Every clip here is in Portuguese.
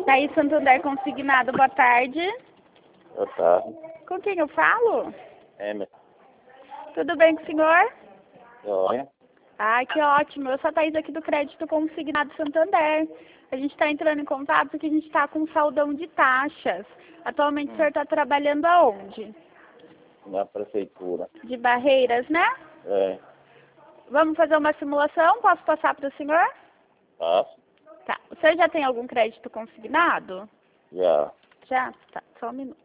Thaís Santander Consignado, boa tarde. Boa tarde. Com quem eu falo? Emerson. Tudo bem com o senhor? Olha. Ah, que ótimo. Eu sou a Thaís aqui do Crédito Consignado Santander. A gente está entrando em contato porque a gente está com saldão de taxas. Atualmente o senhor está trabalhando aonde? Na prefeitura. De Barreiras, né? É. Vamos fazer uma simulação? Posso passar para o senhor? Faço? Tá. O senhor já tem algum crédito consignado? Já. Já? Tá, só um minuto.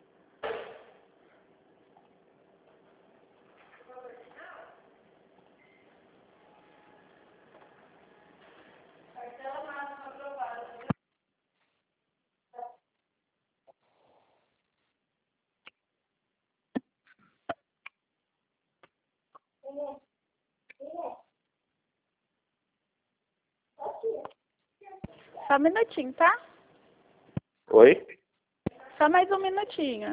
Só um minutinho, tá? Oi? Só mais um minutinho.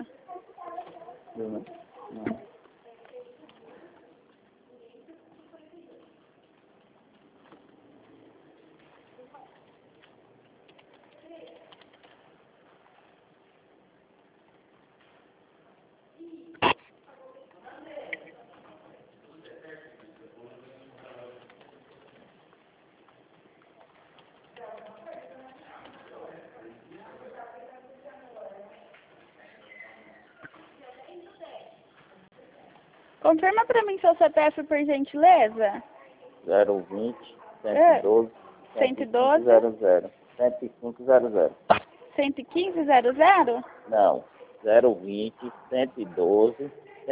Confirma pra mim seu CPF, por gentileza. 020 112 112 11500. 11500. 11500? Não. 020 112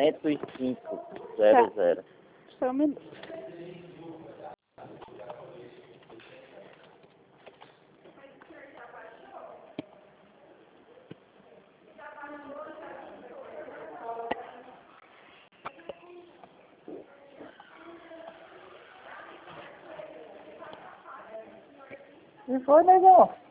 10500. Só um minuto. E foi, negão?